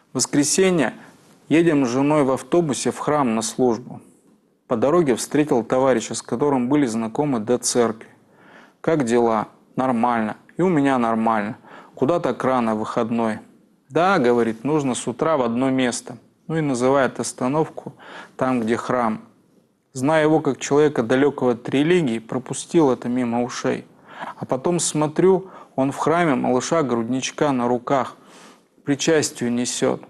В воскресенье едем с женой в автобусе в храм на службу. По дороге встретил товарища, с которым были знакомы до церкви. «Как дела?» «Нормально. И у меня нормально. Куда так рано, выходной?» «Да, — говорит, — нужно с утра в одно место». Ну и называет остановку там, где храм. Зная его как человека далекого от религии, пропустил это мимо ушей. А потом смотрю, он в храме малыша-грудничка на руках к причастию несет.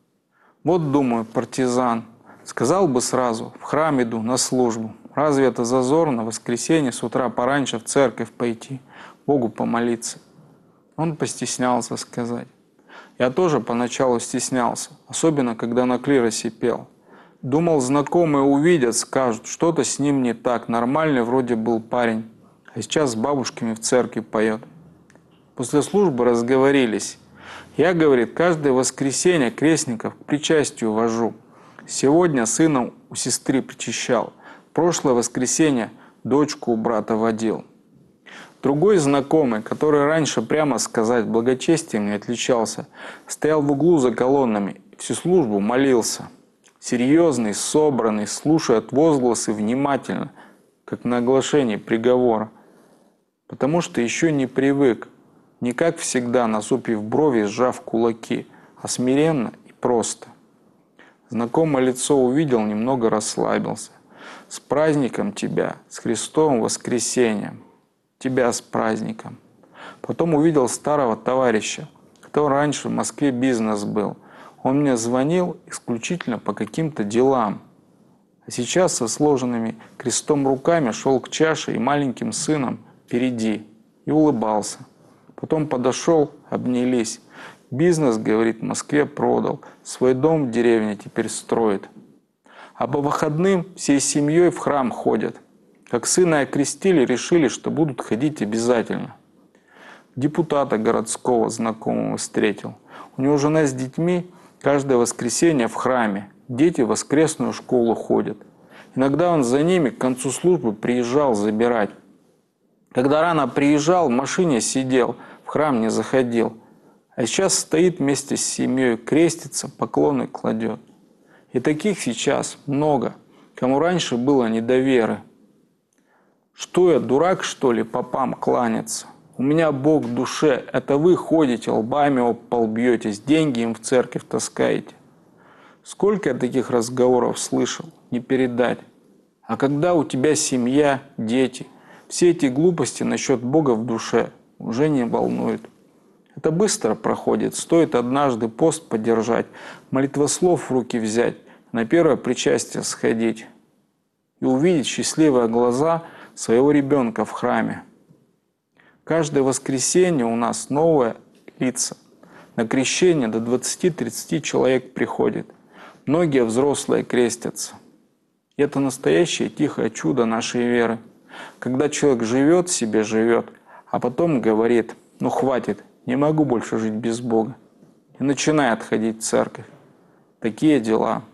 Вот, думаю, партизан. Сказал бы сразу: в храм иду на службу. Разве это зазорно в воскресенье с утра пораньше в церковь пойти, Богу помолиться? Он постеснялся сказать. Я тоже поначалу стеснялся, особенно когда на клиросе пел. Думал, знакомые увидят, скажут, что-то с ним не так, нормальный вроде был парень, а сейчас с бабушками в церкви поет. После службы разговорились. Я, говорит, каждое воскресенье крестников к причастию вожу. Сегодня сына у сестры причащал, прошлое воскресенье дочку у брата водил. Другой знакомый, который раньше, прямо сказать, благочестием не отличался, стоял в углу за колоннами и всю службу молился. Серьезный, собранный, слушает возгласы внимательно, как на оглашении приговора. Потому что еще не привык, не как всегда, насупив брови и сжав кулаки, а смиренно и просто. Знакомое лицо увидел, немного расслабился. «С праздником тебя, с Христовым воскресением! Тебя с праздником!» Потом увидел старого товарища, который раньше в Москве бизнес был. Он мне звонил исключительно по каким-то делам. А сейчас со сложенными крестом руками шел к чаше и маленьким сыном впереди и улыбался. Потом подошел, обнялись. Бизнес, говорит, в Москве продал, свой дом в деревне теперь строит. А по выходным всей семьей в храм ходят. Как сына окрестили, решили, что будут ходить обязательно. Депутата городского знакомого встретил. У него жена с детьми каждое воскресенье в храме. Дети в воскресную школу ходят. Иногда он за ними к концу службы приезжал забирать. Когда рано приезжал, в машине сидел, в храм не заходил. А сейчас стоит вместе с семьей, крестится, поклоны кладет. И таких сейчас много, кому раньше было не до веры. Что я, дурак, что ли, попам кланяться? У меня Бог в душе, это вы ходите, лбами об пол бьетесь, деньги им в церковь таскаете. Сколько я таких разговоров слышал, не передать. А когда у тебя семья, дети, все эти глупости насчет Бога в душе уже не волнуют. Это быстро проходит, стоит однажды пост подержать, молитвослов в руки взять, на первое причастие сходить и увидеть счастливые глаза своего ребенка в храме. Каждое воскресенье у нас новые лица. На крещение до 20-30 человек приходит. Многие взрослые крестятся. И это настоящее тихое чудо нашей веры. Когда человек живет себе, живет, а потом говорит: ну хватит, не могу больше жить без Бога. И начинает ходить в церковь. Такие дела.